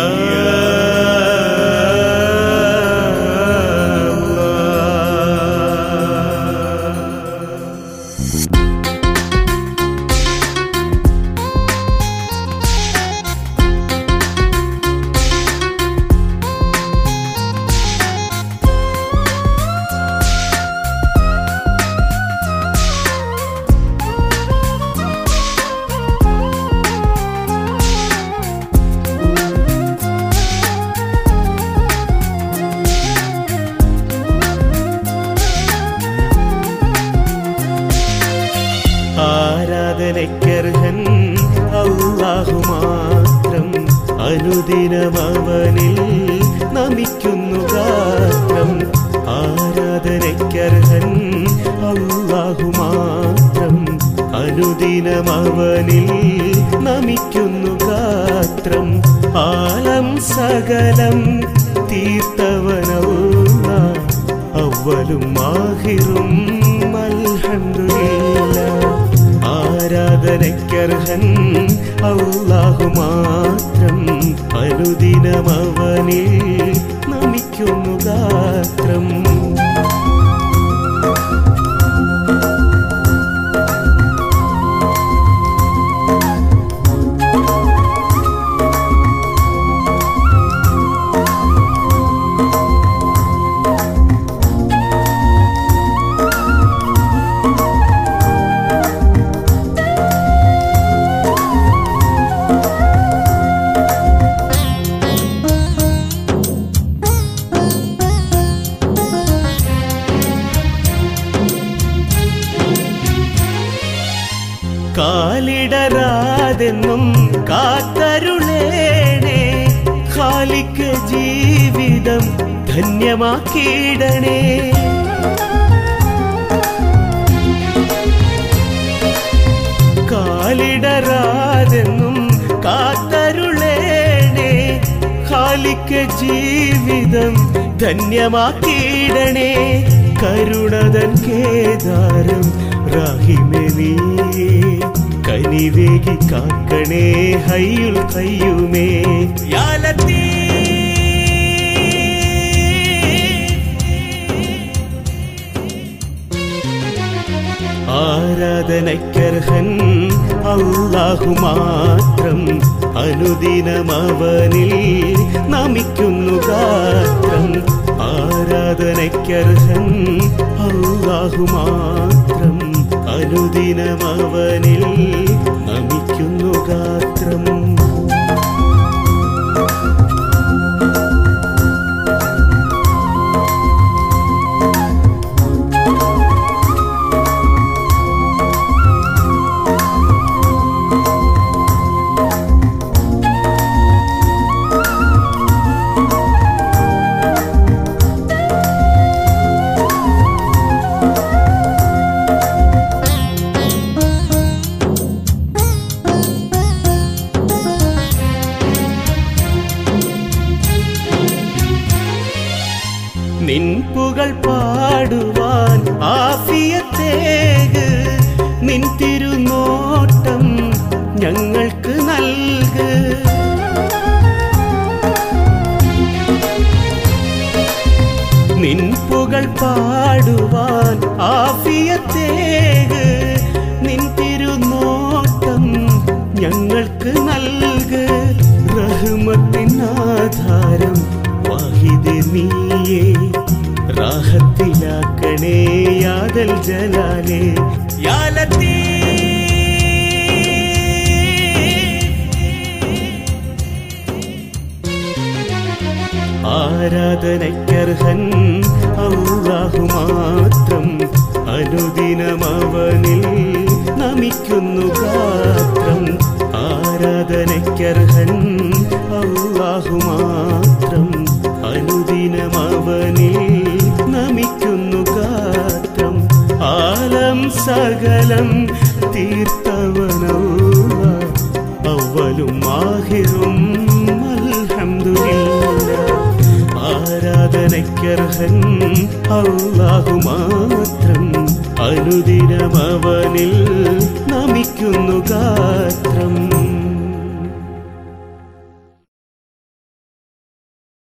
ആരാധനയ്ക്കർഹൻ അല്ലാഹു മാത്രം, അനുദിനമവനിൽ നമിക്കുന്നു ഗാത്രം. ആരാധനയ്ക്കർഹൻ അല്ലാഹു മാത്രം, അനുദിനമവനിൽ നമിക്കുന്നു ഗാത്രം. ആലം സകലം തീർത്തവനല്ലാഹ്, അവ്വലും ആഖിറും അൽഹംദുലില്ലാഹ്. ആരാധനയ്ക്കർഹൻ അല്ലാഹു മാത്രം, അനുദിനമവനിൽ നമിക്കുന്നു ഗാത്രം. കാലിടരാതെന്നും കാത്തരുളേണേ, ഖാലിക്ക് ജീവിതം ധന്യമാക്കിയിടണേ. കാലിടരാതെന്നും കാത്തരുളേണേ, ഖാലിക്ക് ജീവിതം ധന്യമാക്കിയിടണേ. കരുണതൻ കേദാരം റഹീമേ നീയേ, കനിവേകി കാക്കണേ ഹയ്യുൽ ഖയ്യൂമേ. യാ ലത്തീഫ്. ആരാധനയ്ക്കർഹൻ അല്ലാഹു മാത്രം, അനുദിനമവനിൽ നമിക്കുന്നു ഗാത്രം. ആരാധനയ്ക്കർഹൻ അല്ലാഹു മാത്രം, അനുദിനമവനിൽ നമിക്കുന്നു ഗാത്രം. നിൻ പുകൾ പാടുവാൻ ആഫിയത്തേക്, നിൻ തിരുനോട്ടം ഞങ്ങൾക്ക് നൽക്. നിൻ പുകൾ പാടുവാൻ ആഫിയത്തേക്, നിൻ തിരുനോട്ടം ഞങ്ങൾക്ക് നൽക്. റഹ്മത്തിനാധാരം വാഹിദ് നീയേ, റാഹത്തിലാക്കണേ യാദൽ ജലാലേ. യാ ലത്തീഫ്. ആരാധനയ്ക്കർഹൻ അല്ലാഹു മാത്രം, അനുദിനമവനിൽ നമിക്കുന്നു ഗാത്രം. ആരാധനയ്ക്കർഹൻ അല്ലാഹു മാത്രം, അനുദിനമവനിൽ നമിക്കുന്നു ഗാത്രം. ആലം സകലം തീർത്തവനല്ലാഹ്, അവ്വലും ആഖിറും അൽഹംദുലില്ലാഹ്. ആരാധനയ്ക്കർഹൻ അല്ലാഹു മാത്രം, അനുദിനമവനിൽ നമിക്കുന്നു ഗാത്രം.